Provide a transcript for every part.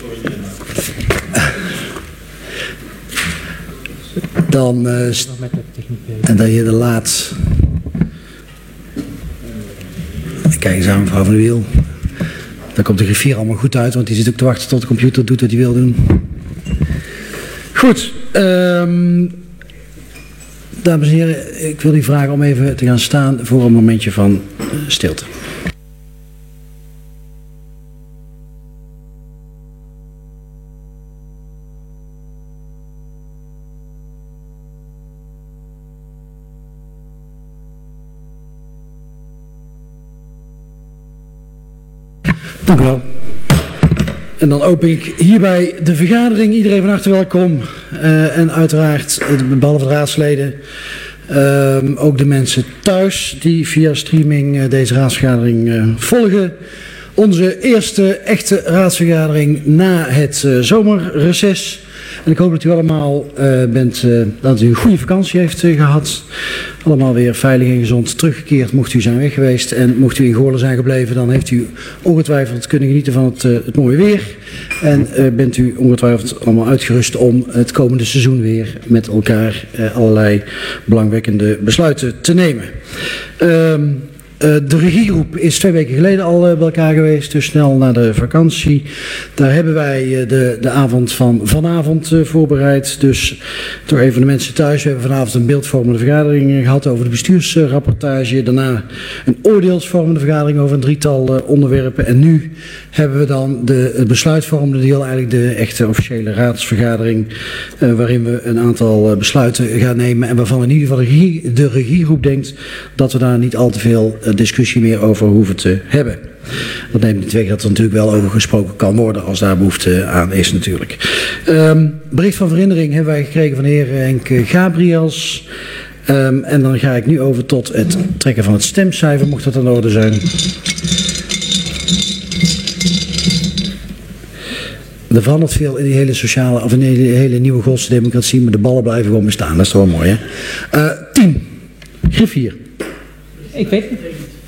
Dan en dat je de laat. Kijk eens aan mevrouw Van der Wiel. Dan komt de griffier allemaal goed uit, want die zit ook te wachten tot de computer doet wat hij wil doen. Goed. Dames en heren, ik wil u vragen om even te gaan staan voor een momentje van stilte. Dank u wel. En dan open ik hierbij de vergadering. Iedereen van harte welkom. En uiteraard, behalve de raadsleden, ook de mensen thuis die via streaming deze raadsvergadering volgen. Onze eerste echte raadsvergadering na het zomerreces. En ik hoop dat u allemaal dat u een goede vakantie heeft gehad. Allemaal weer veilig en gezond teruggekeerd mocht u zijn weg geweest. En mocht u in Goorlen zijn gebleven, dan heeft u ongetwijfeld kunnen genieten van het mooie weer. En bent u ongetwijfeld allemaal uitgerust om het komende seizoen weer met elkaar allerlei belangwekkende besluiten te nemen. De regiegroep is 2 weken geleden al bij elkaar geweest, dus snel na de vakantie. Daar hebben wij de avond van vanavond voorbereid. Dus toch even de mensen thuis. We hebben vanavond een beeldvormende vergadering gehad over de bestuursrapportage. Daarna een oordeelsvormende vergadering over een 3-tal onderwerpen. En nu hebben we dan de besluitvormende deel, eigenlijk de echte officiële raadsvergadering. Waarin we een aantal besluiten gaan nemen. En waarvan in ieder geval de regiegroep denkt dat we daar niet al te veel discussie meer over hoeven te hebben. Dat neemt niet weg dat er natuurlijk wel over gesproken kan worden als daar behoefte aan is natuurlijk. Bericht van verhindering hebben wij gekregen van de heer Henk Gabriels. En dan ga ik nu over tot het trekken van het stemcijfer, mocht dat aan de orde zijn. Er verandert veel in die hele sociale, of in die hele nieuwe Godse democratie, maar de ballen blijven gewoon bestaan. Dat is toch wel mooi, hè? 10. Griffier. Ik weet het niet.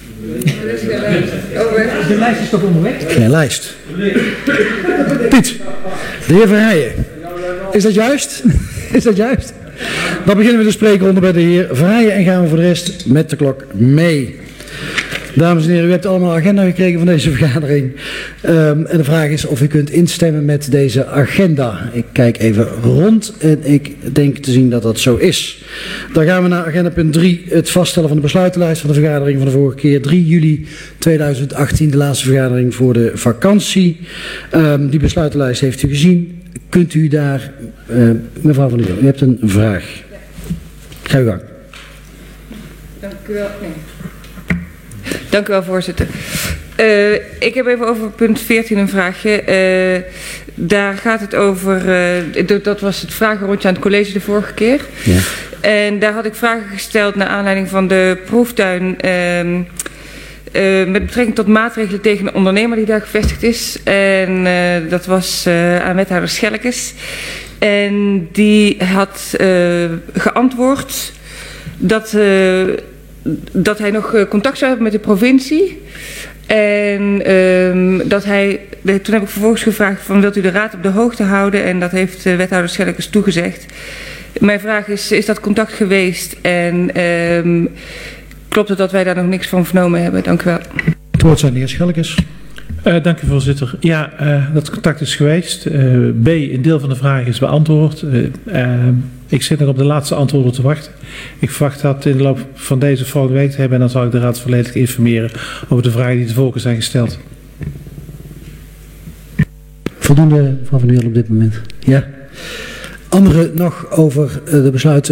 De lijst is toch onderweg? Geen lijst. Piet, de heer Verheijen. Is dat juist? Is dat juist? Dan beginnen we de spreekronde bij de heer Verheijen en gaan we voor de rest met de klok mee. Dames en heren, u hebt allemaal een agenda gekregen van deze vergadering. En de vraag is of u kunt instemmen met deze agenda. Ik kijk even rond en ik denk te zien dat dat zo is. Dan gaan we naar agenda punt 3, het vaststellen van de besluitenlijst van de vergadering van de vorige keer. 3 juli 2018, de laatste vergadering voor de vakantie. Die besluitenlijst heeft u gezien. Kunt u daar, mevrouw Van der Wiel, u hebt een vraag. Ga uw gang. Dank u wel. Nee. Dank u wel, voorzitter. Ik heb even over punt 14 een vraagje. Daar gaat het over, dat was het vragenrondje aan het college de vorige keer. Ja. En daar had ik vragen gesteld naar aanleiding van de proeftuin met betrekking tot maatregelen tegen een ondernemer die daar gevestigd is. En dat was aan wethouder Schelkes. En die had geantwoord dat hij nog contact zou hebben met de provincie. En toen heb ik vervolgens gevraagd van wilt u de raad op de hoogte houden? En dat heeft wethouder Schelkes toegezegd. Mijn vraag is dat contact geweest? En klopt het dat wij daar nog niks van vernomen hebben? Dank u wel. Het woord aan de heer Schelkes. Dank u, voorzitter. Ja, dat contact is geweest. B, een deel van de vraag is beantwoord. Ik zit nog op de laatste antwoorden te wachten. Ik verwacht dat in de loop van deze volgende week te hebben. En dan zal ik de raad volledig informeren over de vragen die tevoren zijn gesteld. Voldoende, mevrouw Van der Wiel, op dit moment? Ja. Anderen nog over de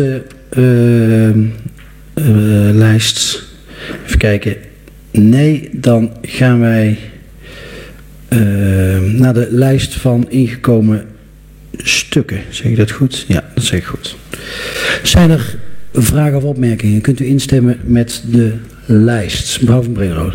besluitenlijst? Even kijken. Nee, dan gaan wij naar de lijst van ingekomen stukken. Zeg ik dat goed? Ja, dat zeg ik goed. Zijn er vragen of opmerkingen? Kunt u instemmen met de lijst? Mevrouw van Brederode.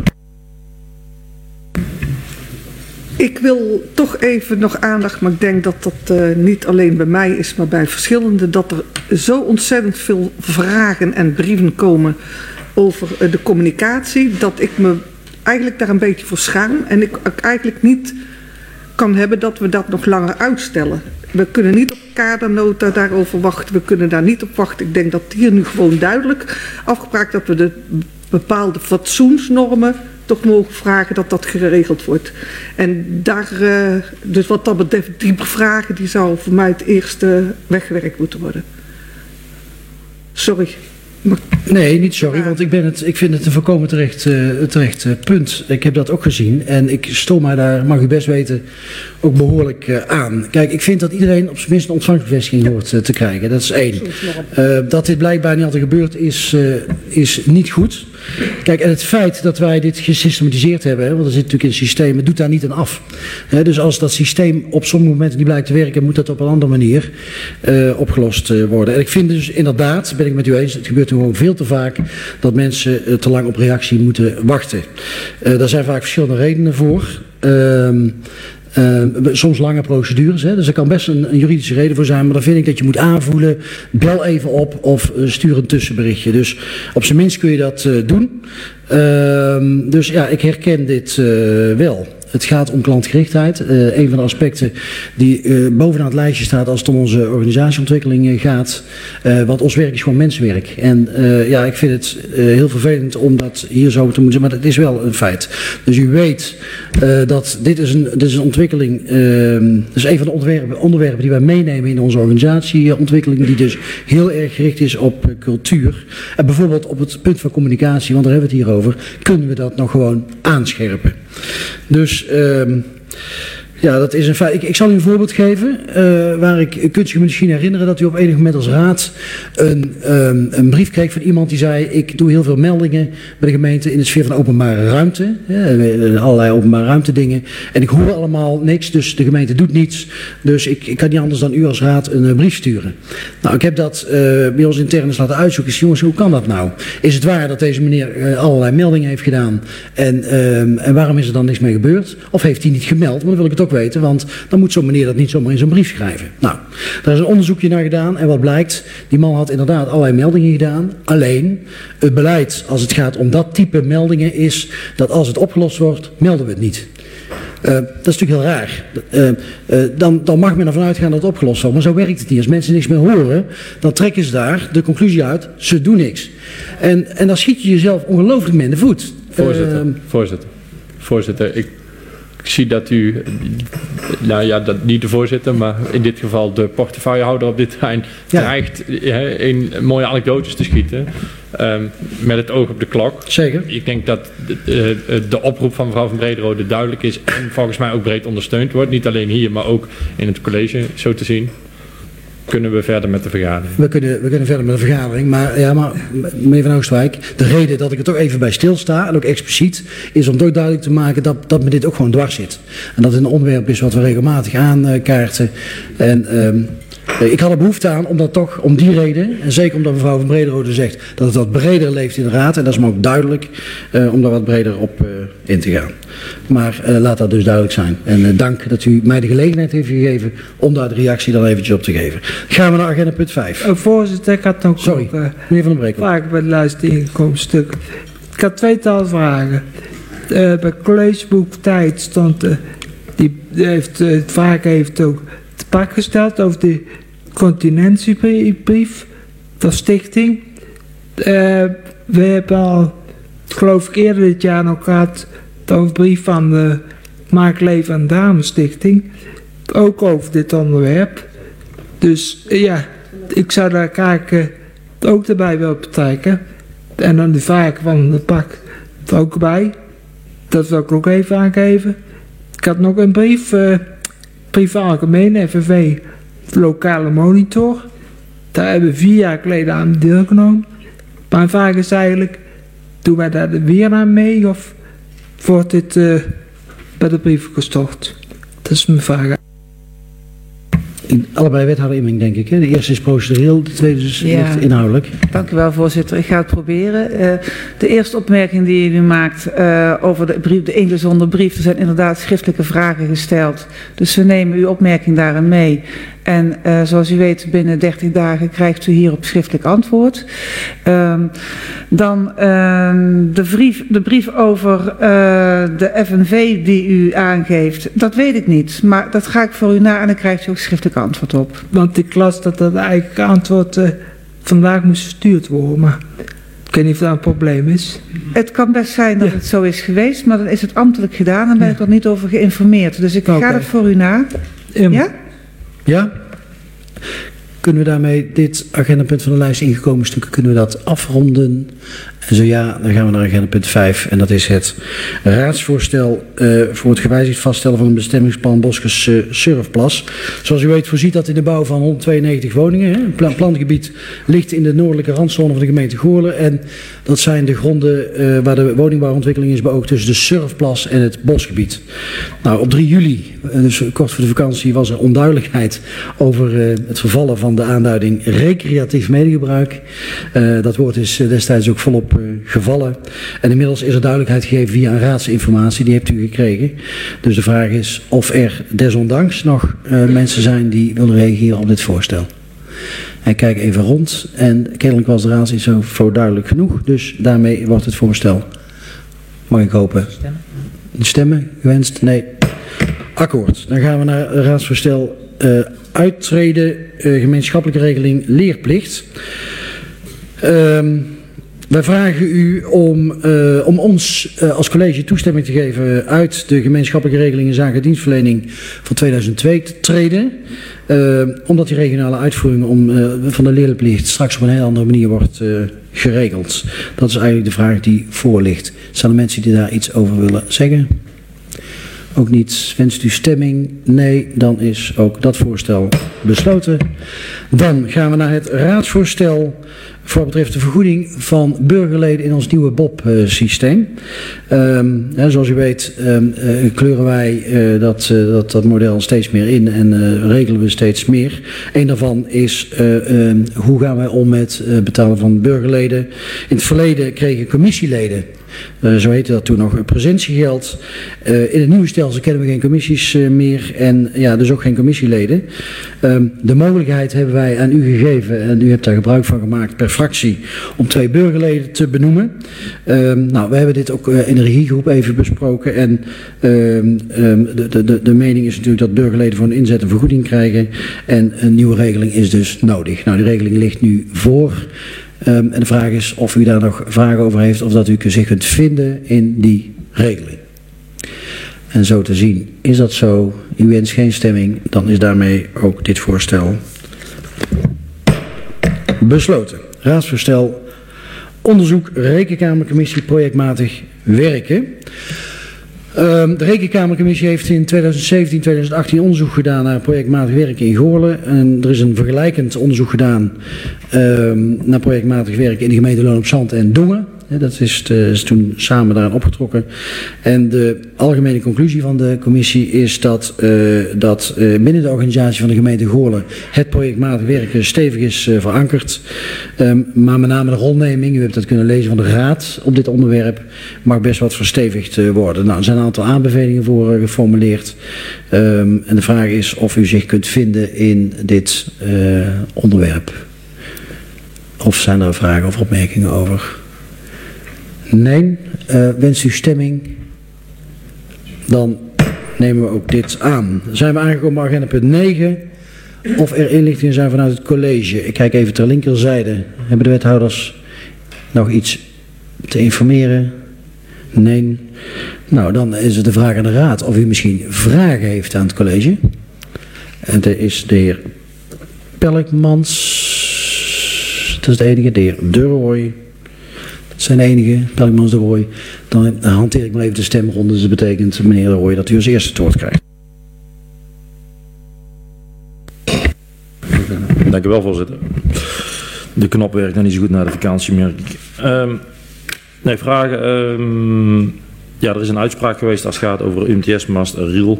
Ik wil toch even nog aandacht, maar ik denk dat dat niet alleen bij mij is, maar bij verschillende, dat er zo ontzettend veel vragen en brieven komen over de communicatie, dat ik me eigenlijk daar een beetje voor schaam en ik eigenlijk niet kan hebben dat we dat nog langer uitstellen. We kunnen niet op kadernota daarover wachten. We kunnen daar niet op wachten. Ik denk dat hier nu gewoon duidelijk afgepraat dat we de bepaalde fatsoensnormen toch mogen vragen dat dat geregeld wordt. En daar, dus wat dat betreft, die vragen die zou voor mij het eerste weggewerkt moeten worden. Sorry. Nee, niet sorry, want ik vind het een volkomen terecht punt. Ik heb dat ook gezien en ik stoor mij daar, mag u best weten, ook behoorlijk aan. Kijk, ik vind dat iedereen op zijn minst een ontvangstbevestiging hoort te krijgen. Dat is 1. Dat dit blijkbaar niet altijd gebeurt is niet goed. Kijk, en het feit dat wij dit gesystematiseerd hebben, want er zit natuurlijk in het systeem, het doet daar niet aan af. Dus als dat systeem op sommige momenten niet blijkt te werken, moet dat op een andere manier opgelost worden. En ik vind dus inderdaad, ben ik met u eens, het gebeurt gewoon veel te vaak dat mensen te lang op reactie moeten wachten. Daar zijn vaak verschillende redenen voor. Soms lange procedures, hè? Dus er kan best een juridische reden voor zijn, maar dan vind ik dat je moet aanvoelen, bel even op of stuur een tussenberichtje. Dus op zijn minst kun je dat doen. Dus ja, ik herken dit wel. Het gaat om klantgerichtheid. Een van de aspecten die bovenaan het lijstje staat als het om onze organisatieontwikkeling gaat. Want ons werk is gewoon mensenwerk. En ja, ik vind het heel vervelend om dat hier zo te moeten zeggen, maar het is wel een feit. Dus u weet dat dit is een ontwikkeling, dat is een van de onderwerpen die wij meenemen in onze organisatieontwikkeling, die dus heel erg gericht is op cultuur. En bijvoorbeeld op het punt van communicatie, want daar hebben we het hier over, kunnen we dat nog gewoon aanscherpen. Dus ja, dat is een feit. Ik zal u een voorbeeld geven waar kunt u misschien herinneren dat u op enig moment als raad een brief kreeg van iemand die zei, ik doe heel veel meldingen bij de gemeente in de sfeer van openbare ruimte, allerlei openbare ruimte dingen, en ik hoor allemaal niks, dus de gemeente doet niets, dus ik kan niet anders dan u als raad een brief sturen. Nou, ik heb dat bij ons intern eens laten uitzoeken. Jongens, hoe kan dat nou? Is het waar dat deze meneer allerlei meldingen heeft gedaan en waarom is er dan niks mee gebeurd? Of heeft hij niet gemeld? Maar dan wil ik het ook weten, want dan moet zo'n meneer dat niet zomaar in zo'n brief schrijven. Nou, daar is een onderzoekje naar gedaan en wat blijkt, die man had inderdaad allerlei meldingen gedaan, alleen het beleid als het gaat om dat type meldingen is dat als het opgelost wordt, melden we het niet. Dat is natuurlijk heel raar. Dan mag men ervan uitgaan dat het opgelost wordt, maar zo werkt het niet. Als mensen niks meer horen, dan trekken ze daar de conclusie uit, ze doen niks. En dan schiet je jezelf ongelooflijk mee in de voet. Voorzitter, ik zie dat u, nou ja, dat niet de voorzitter, maar in dit geval de portefeuillehouder op dit terrein dreigt een mooie anekdotes te schieten. Met het oog op de klok. Zeker. Ik denk dat de oproep van mevrouw Van Brederode duidelijk is en volgens mij ook breed ondersteund wordt. Niet alleen hier, maar ook in het college, zo te zien. Kunnen we verder met de vergadering? We kunnen verder met de vergadering, maar meneer Van Oostwijk, de reden dat ik er toch even bij stilsta, en ook expliciet, is om toch duidelijk te maken dat me dit ook gewoon dwars zit. En dat het een onderwerp is wat we regelmatig aankaarten. En ik had er behoefte aan om dat toch, om die reden, en zeker omdat mevrouw Van Brederode zegt dat het wat breder leeft in de raad, en dat is me ook duidelijk, om daar wat breder op in te gaan. Maar laat dat dus duidelijk zijn. En dank dat u mij de gelegenheid heeft gegeven om daar de reactie dan eventjes op te geven. Gaan we naar agenda punt 5. Voorzitter, ik had nog meneer Van den Brekel. vragen bij de laatste inkomenstuk. Ik had tweetal vragen. Bij collegeboek Tijd stond, de vraag heeft ook te pak gesteld over de continentiebrief van stichting. We hebben al, geloof ik eerder dit jaar nog gehad, over de brief van de Maak Leven en Damestichting. Ook over dit onderwerp. Dus ja, ik zou daar graag ook erbij willen betrekken. En dan de vraag van de pak er ook bij. Dat wil ik ook even aangeven. Ik had nog een brief algemeen, FNV, lokale monitor. Daar hebben we 4 jaar geleden aan deelgenomen. Mijn vraag is eigenlijk, doen wij daar weer aan mee of wordt dit bij de brief gestort? Dat is mijn vraag. Allebei wethouder Imming, denk ik. Hè? De eerste is procedureel, de tweede is echt inhoudelijk. Dank u wel, voorzitter. Ik ga het proberen. De eerste opmerking die u maakt over de brief, de ingezonde brief. Er zijn inderdaad schriftelijke vragen gesteld. Dus we nemen uw opmerking daarin mee. En zoals u weet, binnen 30 dagen krijgt u hierop schriftelijk antwoord. Dan de brief over de FNV die u aangeeft, dat weet ik niet. Maar dat ga ik voor u na en dan krijgt u ook schriftelijk antwoord op. Want ik las dat eigenlijk antwoord vandaag moest verstuurd worden, maar ik weet niet of dat een probleem is. Het kan best zijn dat het zo is geweest, maar dan is het ambtelijk gedaan en ben ik er niet over geïnformeerd. Dus ik ga dat voor u na. Ja? Ja? Kunnen we daarmee dit agendapunt van de lijst ingekomen stukken, kunnen we dat afronden? En zo ja, dan gaan we naar agendapunt 5 en dat is het raadsvoorstel voor het gewijzigd vaststellen van een bestemmingsplan Boskers Surfplas. Zoals u weet voorziet dat in de bouw van 192 woningen. Hè. Het plangebied ligt in de noordelijke randzone van de gemeente Goorlen en dat zijn de gronden waar de woningbouwontwikkeling is beoogd tussen de Surfplas en het bosgebied. Nou, op 3 juli, dus kort voor de vakantie, was er onduidelijkheid over het vervallen van de aanduiding recreatief medegebruik. Dat woord is destijds ook volop gevallen. En inmiddels is er duidelijkheid gegeven via een raadsinformatie, die hebt u gekregen. Dus de vraag is of er desondanks nog mensen zijn die willen reageren op dit voorstel. En kijk even rond en kennelijk was de raadsinfo duidelijk genoeg, dus daarmee wordt het voorstel, mag ik hopen, stemmen gewenst? Nee. Akkoord. Dan gaan we naar het raadsvoorstel uittreden, gemeenschappelijke regeling leerplicht. Wij vragen u om ons als college toestemming te geven uit de gemeenschappelijke regeling in zaken dienstverlening van 2002 te treden. Omdat die regionale uitvoering van de leerplicht straks op een heel andere manier wordt geregeld. Dat is eigenlijk de vraag die voor ligt. Zijn er mensen die daar iets over willen zeggen? Ook niet. Wenst u stemming? Nee, dan is ook dat voorstel besloten. Dan gaan we naar het raadsvoorstel voor wat betreft de vergoeding van burgerleden in ons nieuwe BOP-systeem. Zoals u weet kleuren wij dat model steeds meer in en regelen we steeds meer. Eén daarvan is hoe gaan wij om met betalen van burgerleden. In het verleden kregen commissieleden, zo heette dat toen nog, presentiegeld. In het nieuwe stelsel kennen we geen commissies meer en ja, dus ook geen commissieleden. De mogelijkheid hebben wij aan u gegeven en u hebt daar gebruik van gemaakt per fractie om 2 burgerleden te benoemen. Nou, we hebben dit ook in de regiegroep even besproken en de mening is natuurlijk dat burgerleden voor een inzet een vergoeding krijgen en een nieuwe regeling is dus nodig. Nou, die regeling ligt nu voor. En de vraag is of u daar nog vragen over heeft of dat u zich kunt vinden in die regeling. En zo te zien is dat zo. U wenst geen stemming, dan is daarmee ook dit voorstel besloten. Raadsvoorstel onderzoek Rekenkamercommissie projectmatig werken. De Rekenkamercommissie heeft in 2017-2018 onderzoek gedaan naar projectmatig werken in Goorlen. En er is een vergelijkend onderzoek gedaan naar projectmatig werken in de gemeente Loon op Zand en Dongen. Dat is toen samen daaraan opgetrokken. En de algemene conclusie van de commissie is dat binnen de organisatie van de gemeente Goorlen het projectmatig werken stevig is verankerd. Maar met name de rolneming, u hebt dat kunnen lezen van de raad op dit onderwerp, mag best wat verstevigd worden. Nou, er zijn een aantal aanbevelingen voor geformuleerd. En de vraag is of u zich kunt vinden in dit onderwerp. Of zijn er vragen of opmerkingen over? Nee. Wenst u stemming? Dan nemen we ook dit aan. Dan zijn we aangekomen bij agenda punt 9. Of er inlichtingen zijn vanuit het college. Ik kijk even ter linkerzijde. Hebben de wethouders nog iets te informeren? Nee. Nou, dan is het de vraag aan de raad of u misschien vragen heeft aan het college. En dat is de heer Pelkmans. Dat is de enige. De heer De Rooij. Dat zijn de enige. Pelkmans, De Rooij. Dan hanteer ik maar even de stemronde. Dus dat betekent, meneer De Rooij, dat u als eerste het woord krijgt. Dank u wel, voorzitter. De knop werkt nog niet zo goed na de vakantie, merk ik. Nee, vragen. Ja, er is een uitspraak geweest als het gaat over UMTS-mast Riel.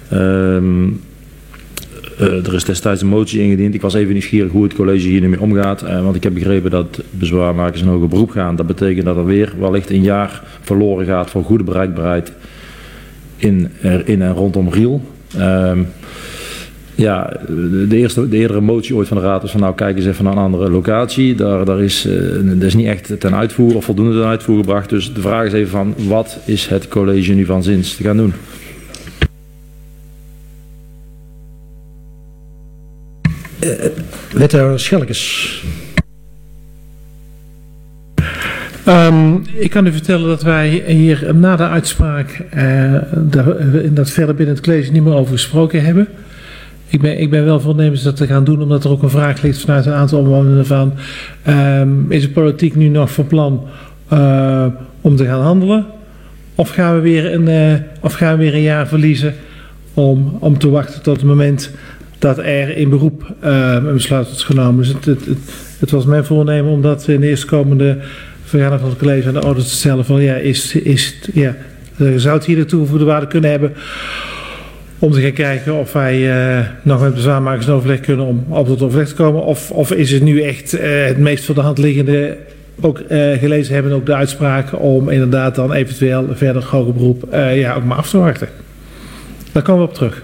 Er is destijds een motie ingediend. Ik was even nieuwsgierig hoe het college hier nu mee omgaat. Want ik heb begrepen dat bezwaarmakers een hoger beroep gaan. Dat betekent dat er weer wellicht een jaar verloren gaat voor goede bereikbaarheid in en rondom Riel. Ja, de eerdere motie ooit van de raad was van nou kijk eens even naar een andere locatie. Daar is niet echt ten uitvoer of voldoende ten uitvoer gebracht. Dus de vraag is even van wat is het college nu van zins te gaan doen? Wethouder Schelkes. Ik kan u vertellen dat wij hier na de uitspraak dat verder binnen het college niet meer over gesproken hebben. Ik ben wel voornemens dat te gaan doen, omdat er ook een vraag ligt vanuit een aantal omwonenden van is de politiek nu nog van plan om te gaan handelen? Of gaan we weer een jaar verliezen om te wachten tot het moment dat er in beroep een besluit wordt genomen? Dus het was mijn voornemen om dat in de eerstkomende vergadering van het college aan de orde te stellen van zou het hier de toegevoegde waarde kunnen hebben om te gaan kijken of wij nog met bezwaarmakers in overleg kunnen om op tot overleg te komen, of is het nu echt het meest voor de hand liggende, ook gelezen hebben ook de uitspraak om inderdaad dan eventueel verder hoger beroep ook maar af te wachten. Daar komen we op terug.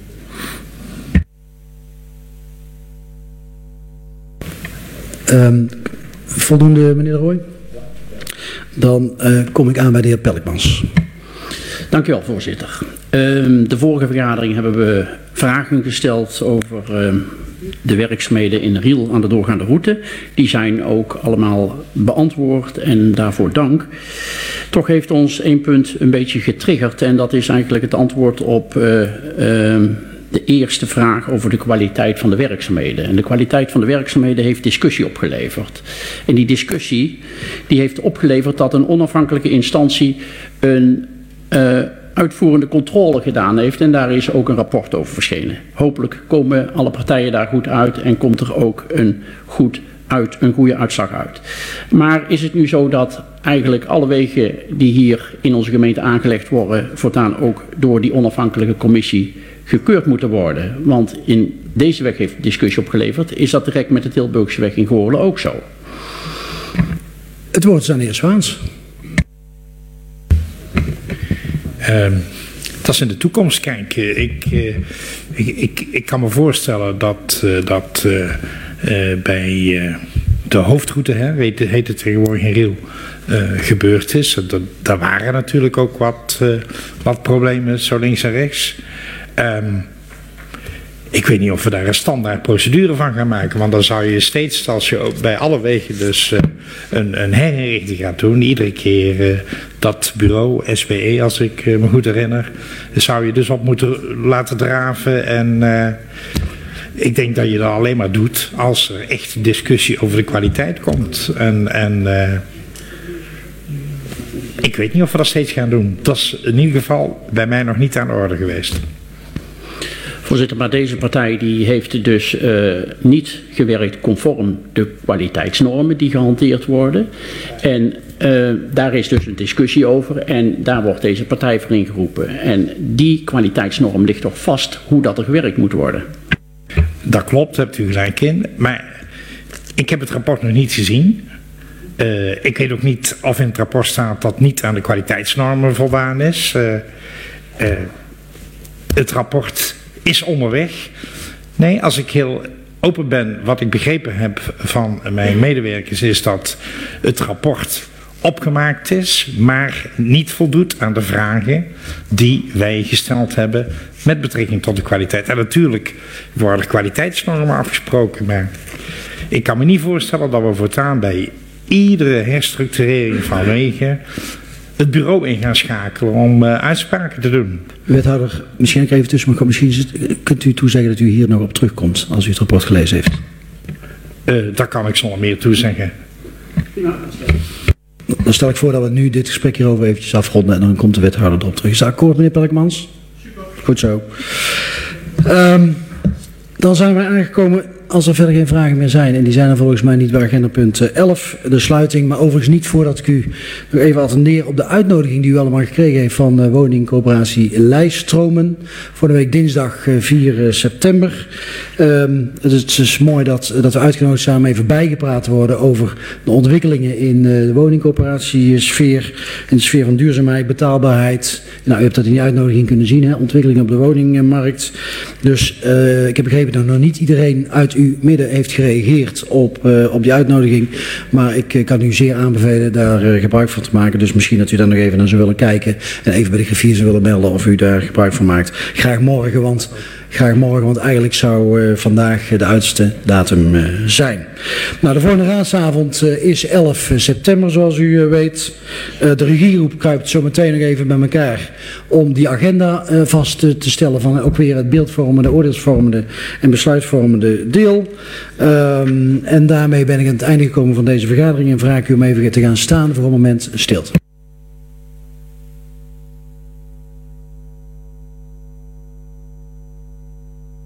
Voldoende, meneer de Rooij? Dan kom ik aan bij de heer Pelkmans. Dank u wel, voorzitter. De vorige vergadering hebben we vragen gesteld over de werkzaamheden in Riel aan de doorgaande route. Die zijn ook allemaal beantwoord en daarvoor dank. Toch heeft ons één punt een beetje getriggerd en dat is eigenlijk het antwoord op de eerste vraag over de kwaliteit van de werkzaamheden. En de kwaliteit van de werkzaamheden heeft discussie opgeleverd. En die discussie die heeft opgeleverd dat een onafhankelijke instantie een uitvoerende controle gedaan heeft en daar is ook een rapport over verschenen. Hopelijk komen alle partijen daar goed uit en komt er ook een goede uitslag uit. Maar is het nu zo dat eigenlijk alle wegen die hier in onze gemeente aangelegd worden voortaan ook door die onafhankelijke commissie gekeurd moeten worden? Want in deze weg heeft discussie opgeleverd. Is dat direct met de Tilburgse weg in Goorlen ook zo? Het woord is aan de heer Zwaans. Dat is in de toekomst kijken. Ik kan me voorstellen dat bij de hoofdroute, heet het tegenwoordig in Riel, gebeurd is. Daar waren natuurlijk ook wat problemen, zo links en rechts. Ik weet niet of we daar een standaard procedure van gaan maken. Want dan zou je steeds, als je ook bij alle wegen dus een herinrichting gaat doen. Iedere keer dat bureau, SBE als ik me goed herinner. Zou je dus op moeten laten draven. En ik denk dat je dat alleen maar doet als er echt discussie over de kwaliteit komt. Ik weet niet of we dat steeds gaan doen. Dat is in ieder geval bij mij nog niet aan de orde geweest. Voorzitter, maar deze partij die heeft dus niet gewerkt conform de kwaliteitsnormen die gehanteerd worden. En daar is dus een discussie over en daar wordt deze partij voor ingeroepen. En die kwaliteitsnorm ligt toch vast hoe dat er gewerkt moet worden. Dat klopt, daar hebt u gelijk in. Maar ik heb het rapport nog niet gezien. Ik weet ook niet of in het rapport staat dat niet aan de kwaliteitsnormen voldaan is. Het rapport is onderweg. Nee, als ik heel open ben, wat ik begrepen heb van mijn medewerkers is dat het rapport opgemaakt is, maar niet voldoet aan de vragen die wij gesteld hebben met betrekking tot de kwaliteit. En natuurlijk worden kwaliteitsnormen afgesproken, maar ik kan me niet voorstellen dat we voortaan bij iedere herstructurering van wegen het bureau in gaan schakelen om uitspraken te doen. Wethouder, misschien ik even tussen, maar misschien kunt u toezeggen dat u hier nog op terugkomt als u het rapport gelezen heeft. Daar kan ik zonder meer toezeggen. Dan stel ik voor dat we nu dit gesprek hierover eventjes afronden en dan komt de wethouder erop terug. Is dat akkoord, meneer Pelkmans? Super. Goed zo. Dan zijn we aangekomen als er verder geen vragen meer zijn, en die zijn er volgens mij niet bij agenda punt 11, de sluiting, maar overigens niet voordat ik u nog even attendeer op de uitnodiging die u allemaal gekregen heeft van woningcoöperatie Leistromen voor de week dinsdag 4 september. Het is mooi dat we uitgenodigd samen even bijgepraat worden over de ontwikkelingen in de woningcoöperatiesfeer, in de sfeer van duurzaamheid, betaalbaarheid. Nou, u hebt dat in die uitnodiging kunnen zien, hè? Ontwikkeling op de woningmarkt. Dus ik heb begrepen dat nog niet iedereen uit uw midden heeft gereageerd op die uitnodiging. Maar ik kan u zeer aanbevelen daar gebruik van te maken. Dus misschien dat u daar nog even naar zou willen kijken en even bij de griffier zou willen melden of u daar gebruik van maakt. Graag morgen, want eigenlijk zou vandaag de uiterste datum zijn. Nou, de volgende raadsavond is 11 september, zoals u weet. De regiegroep kruipt zo meteen nog even bij elkaar om die agenda vast te stellen van ook weer het beeldvormende, oordeelsvormende en besluitvormende deel. En daarmee ben ik aan het einde gekomen van deze vergadering en vraag ik u om even te gaan staan voor een moment stilte.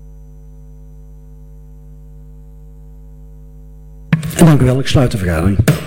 En dank u wel, ik sluit de vergadering.